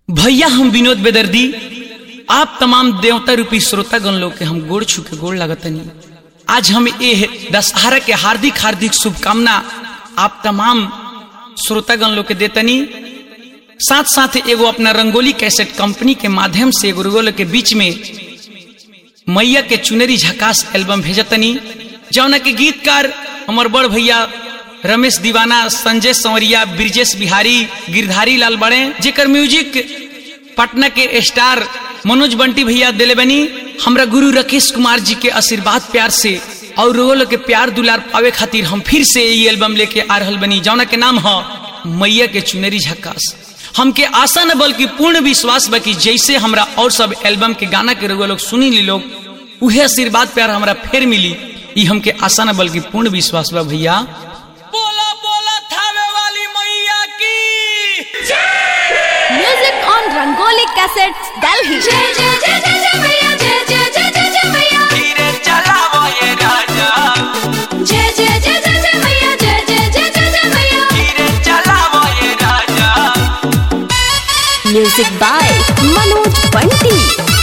भैया हम विनोद बेदर्दी आप तमाम देवता रूपी श्रोतागण लोग के हम गोड़ छू के गोड़ लगतनी। आज हम ये दशहरा के हार्दिक हार्दिक शुभकामना आप तमाम श्रोतागण लोग के देतनी। साथ साथ एगो अपना रंगोली कैसेट कंपनी के माध्यम से एगो रंगोली के बीच में मैया के चुनरी झकास एल्बम भेजतनी, जौना के गीतकार हमार बड़ भैया रमेश दीवाना, संजय संवरिया, ब्रिजेश बिहारी, गिरधारी लाल बड़े, जेकर म्यूजिक पटना के स्टार मनोज बंटी भैया दिले बनी। हमरा गुरु राकेश कुमार जी के आशीर्वाद प्यार से और रोल के प्यार दुलार पावे खातिर हम फिर से ये एल्बम लेके आ रहल बनी, जौना के नाम है मैया के चुनरी झकास। हमके आशा न बल्कि पूर्ण विश्वास बा कि जैसे हमरा और सब एल्बम के गाना के लोग सुनी ली लोग, उहे आशीर्वाद प्यार हमरा फिर मिली, ये हमके आशा न बल्कि पूर्ण विश्वास बा। भैया बोला बोला थावे वाली मैया की music on Rangoli cassettes Delhi. जय जय जय जय जय मैया, जय जय जय जय जय मैया, धीरे चलावो ये राजा, जय जय जय जय जय मैया, जय जय जय जय जय मैया, धीरे चलावो ये राजा। Music by Manoj Bunty.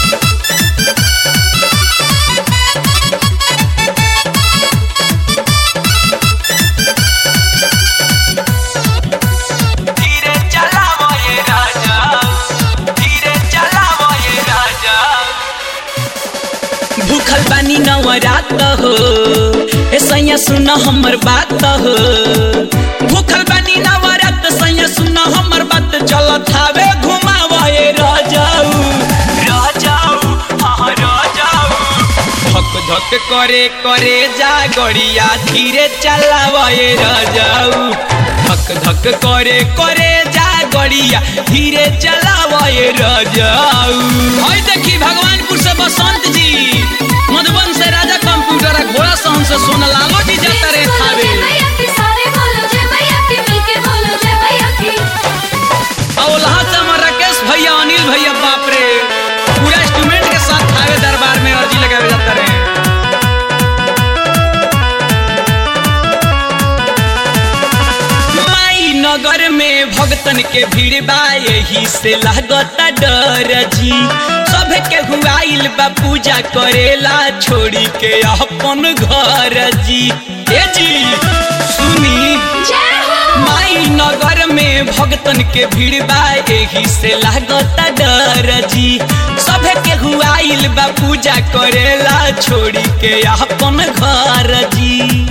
धीरे चलावो ये राजा, धीरे चलावो ये राजा। भूखल बानी नवरात हो, ए सैया सुना हमर बात हो। भूखल बानी नवरात, सैया सुना हमर बात, चलत हावे घुमावो ये राजाऊ, राजाऊ, हाँ राजाऊ। धक धक करे करे जा गड़िया, धीरे चलावो ये राजाऊ। धक धक करे करे जा गड़िया, धीरे चलावो ये राजाऊ। हई देखी भगवानपुर से बसंत जी, मधुबन से राजा कंप्यूटर, घोड़ा सहन से सोना लालो जी जाता रे बोलो थावे। जय मैया की, सारे बोलो जय मैया की, मिलके बोलो जय मैया की। और वहाँ से हमारा राकेश भैया, अनिल भैया, बाप रे पूरा इंस्ट्रूमेंट के साथ थावे दरबार में अर्जी लगावे जाता रहे। माई नगर में भगतन के भीड़ बा, यही से लागता डर जी। सब के हुआइल बा पूजा करेला, छोड़ी के अपन घर जी। ए जी सुनी, जय हो माई नगर में भगतन के भीड़ बा, यही से लागता डर जी। सब के हुआइल बा पूजा करेला, छोड़ी के अपन घर जी।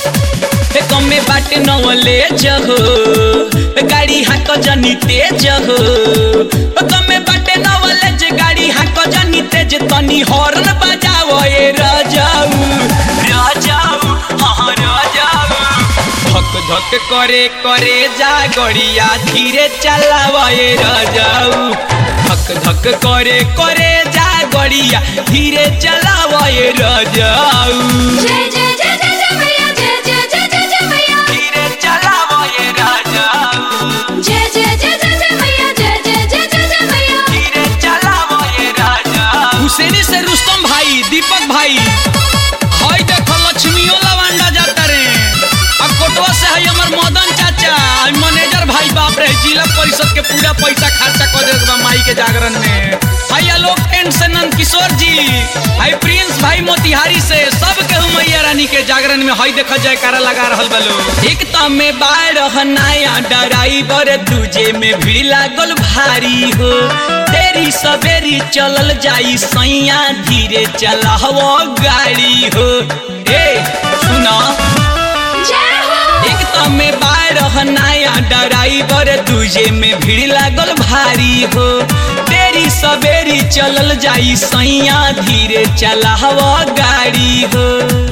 कमे बाटे नवले जहो, गाड़ी हाको जनी तेज हो। कमे बाटे नवले ज गाड़ी हाको जनी तेज, तनी हॉर्न बजावो ये राजाऊ, राजाऊ, हाँ राजाऊ। धक धक करे करे जा गड़िया, धीरे चलावो ये राजाऊ। धक धक करे करे जा गड़िया, धीरे चलावो ये राजाऊ। जय जय जय जय जय मैया, जय जय जय जय जय मैया, धीरे चलावो ये राजा, जय जय जय जय जय मैया, जय जय जय जय जय मैया, धीरे चलावो ये राजा। हुसैनी से रुस्तम भाई, दीपक भाई, हई देखो लक्ष्मियों लवांडा जाता रे। अब कोटवा से है हमर मदन चाचा, मैनेजर भाई, बाप रे जिला परिषद के पूरा पैसा खर्चा कर देत बा माई के जागरण में। हाई आलोक टेंट से नंद किशोर जी, हाई प्रिंस भाई मोतिहारी से, सब केहू मैया रानी के जागरण में हई देखो जयकारा लगा रहल बलो। एक त में बारह नया ड्राइवर, दूजे में भीड़ लागल भारी हो। तेरी सवेरी चलल जाई सैया, धीरे चलावो गाड़ी हो। ए सुना, जय हो एक त में बारह नया ड्राइवर, दूजे में भीड़ लागल भारी हो। तेरी सवेरी चलल जाई सैया, धीरे चलावो गाड़ी हो।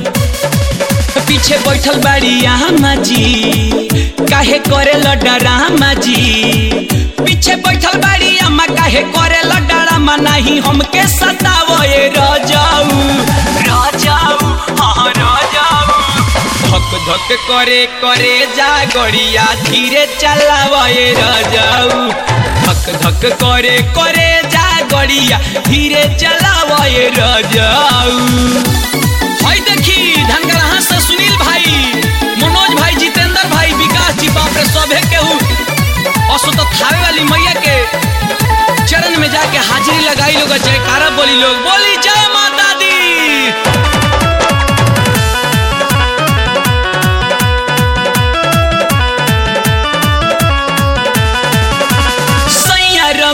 पीछे बैठल बाड़ी आमा जी, काहे करे डरामा जी। पीछे बैठल बाड़ी आमा, काहे करे डरामा, नहीं हमके सतावो ये राजाऊ, राजाऊ, हाँ राजाऊ। धक धक करे करे जा गड़िया, धीरे चलावो ये राजाऊ। धक धक करे करे जा गड़िया, धीरे चलावो ये राजाऊ। हई देखी धनगरहा से सुनील भाई, मनोज भाई, जितेंद्र भाई, विकास जी, बाप रे सभे केहू असो तो थावे वाली मैया के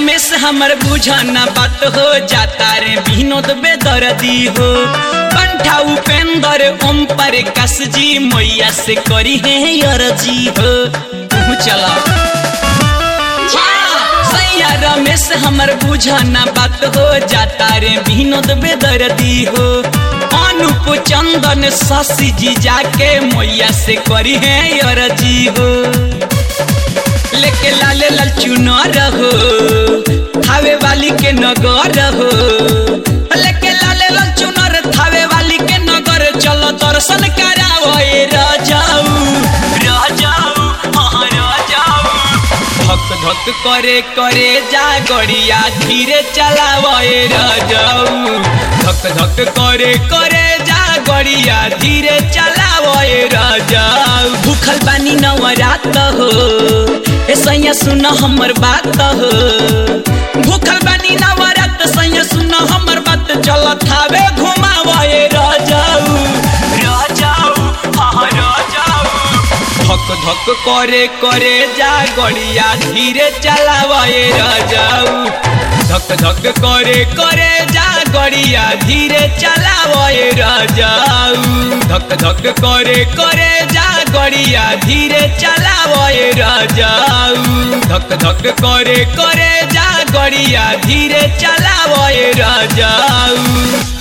रमेश हमर बुझाना बात हो जाता रे विनोद बेदर्दी हो कंठा उपेंद्र ओम प्रकाश जी मैया से करी है अर्जी हो तू चला सैया रमेश हमर बुझाना बात हो जाता रे विनोद बेदर्दी हो अनुप चंदन शशि जी जाके मैया से करी है अर्जी हो लेके लाले लाल चुनर हो थावे वाली के नगर हो लेके लाले लाल चुनर थावे वाली के नगर चलो दर्शन कराओ राजाऊ राजाऊ हाँ राजाऊ धक धक करे करे जा गड़िया धीरे चलाओ राजाऊ धक धक करे करे जा गड़िया धीरे चलाओ राजाऊ भूखल बानी नवरात हो ए सैया सुन हमर बात हो भूखल बानी नवरात सैया सुन हमर बात चल थावे घुमावे राजाऊ राजाऊ हाँ राजाऊ धक धक करे करे जा गड़िया धीरे चलावे राजाऊ धक धक करे करे जा गड़िया धीरे चलावे राजाऊ धक धक करे करे जा गड़िया धीरे चलावे राजाऊ धक धक करे करे जा गड़िया धीरे चलावे राजाऊ।